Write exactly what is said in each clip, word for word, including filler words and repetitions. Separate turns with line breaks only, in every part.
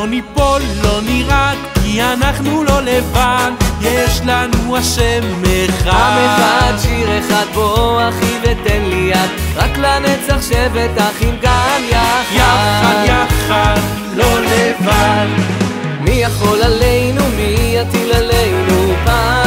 לא ניפול, לא נירד, כי אנחנו לא לבד, יש לנו השם אחד.
עם אחד, שיר אחד, בוא אחי ותן לי יד, רק לנצח שבט אחים כאן יחד.
יחד יחד, לא לבד.
מי יכול עלינו, מי יטיל עלינו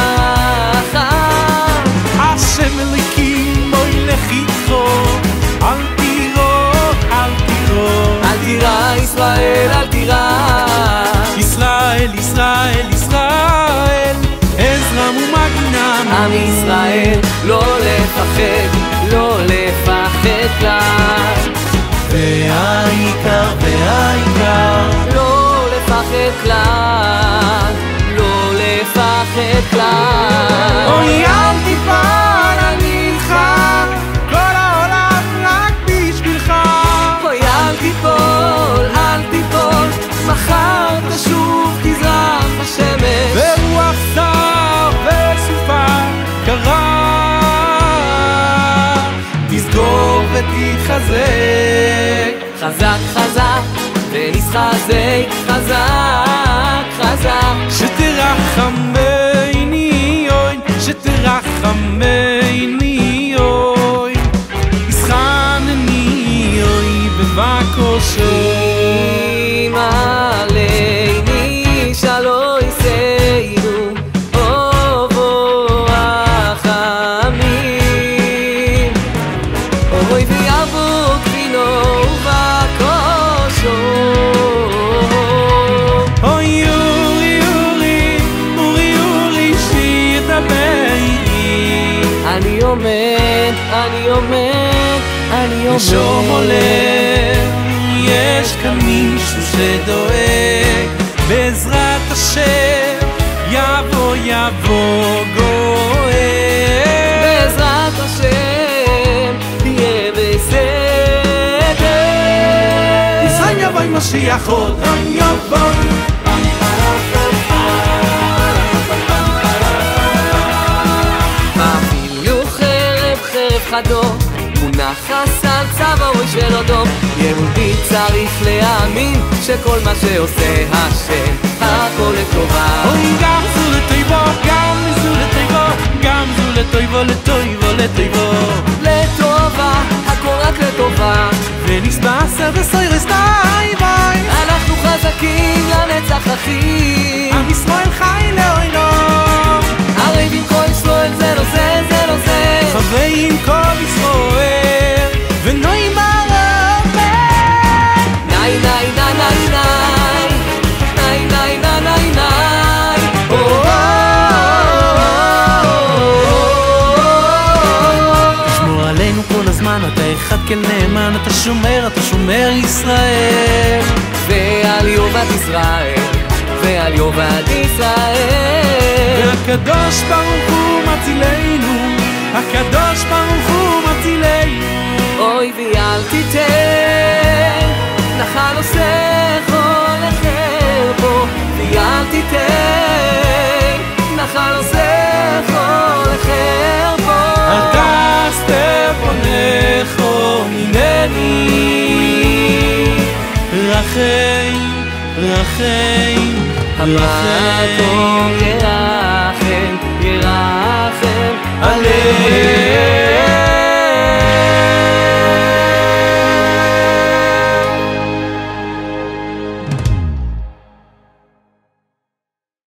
פחד?
השם אלוקים בואי לך איתו, אל תירא, אל תירא,
אל תירא ישראל, אל תירא
ישראל, ישראל, ישראל, עזרם ומגינם
עם ישראל, לא לפחד, לא לפחד כלל,
והעיקר, והעיקר
לא לפחד כלל, לא לפחד כלל.
אוי אל תיפול, אני איתך, כל העולם רק בשבילך.
אוי אל תיפול, אל תיפול, מחר תשוב תזרח השמש,
ורוח שר וסופה קרה, תזכור ותתחזק,
חזק חזק ונתחזק, חזק חזק,
שתרחמני אוי, שתרחמני אוי, ישחנני אוי בבקושו,
עליני שלא יסיינו אובו החמים, אוי ויבוא כבינו ובקושו.
אוי אורי אורי, אורי אורי שידבר איתי,
אני עומד, אני עומד, אני עומד,
נשום עולה, יש כאן מישהו שדואג, בעזרת השם יבוא יבוא גואל,
בעזרת השם תהיה בסדר,
ישראל יבוא עם משיח עוד יבוא,
אפילו חרב חרב חדו מונח על צווארו של אדום, יהודי צריך להאמין שכל מה שעושה השם הכל לטובה.
אוי גם זו לטויבו, גם זו לטויבו, גם זו לטויבו, לטויבו, לטויבו,
לטובה, הכל רק לטובה,
ונסבסר בסוירס די ביי,
אנחנו חזקים לנצח אחים,
עם ישראל חי לעולם,
הרי במכל ישראל זה לא זה, זה לא זה,
חווים כל ישראל ונוי מרבה,
נאי נאי נאי נאי נאי נאי נאי נאי נאי נאי,
תשמור עלינו כל הזמן, אתה אחד כן נאמן, אתה שומר, אתה שומר ישראל,
ועל יובת ישראל, ועל יובת ישראל,
והקדוש ברוך הוא מצילנו, הקדוש ברוך הוא מצילנו,
אוי ואל תיתן נחל עושה חול לחרבו, ואל תיתן נחל עושה חול לחרבו,
אתה אסתר פונךו ממני, רחם, רחם,
המקום